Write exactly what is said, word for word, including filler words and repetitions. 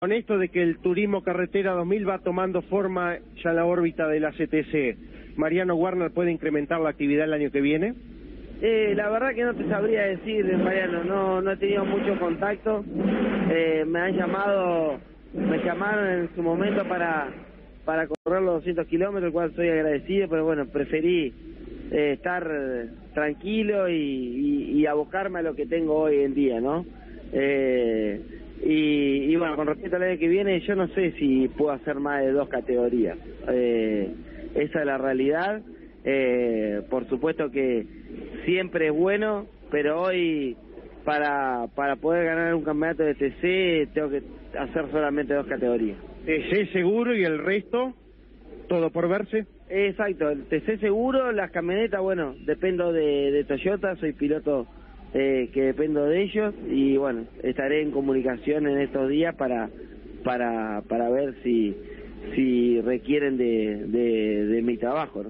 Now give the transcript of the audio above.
Con esto de que el Turismo Carretera dos mil va tomando forma ya en la órbita de la C T C, ¿Mariano Warner puede incrementar la actividad el año que viene? Eh, la verdad que no te sabría decir, Mariano, no, no he tenido mucho contacto. Eh, me han llamado, me llamaron en su momento para, para correr los doscientos kilómetros, el cual estoy agradecido, pero bueno, preferí eh, estar tranquilo y, y, y abocarme a lo que tengo hoy en día, ¿no? Eh, y, y bueno, con respecto al año que viene, yo no sé si puedo hacer más de dos categorías. Eh, esa es la realidad. Eh, por supuesto que siempre es bueno, pero hoy para para poder ganar un campeonato de T C tengo que hacer solamente dos categorías. T C seguro y el resto, todo por verse. Exacto, el T C seguro, las camionetas, bueno, dependo de, de Toyota, soy piloto eh, que dependo de ellos y bueno, estaré en comunicación en estos días para para para ver si si requieren de, de, de mi trabajo, ¿no?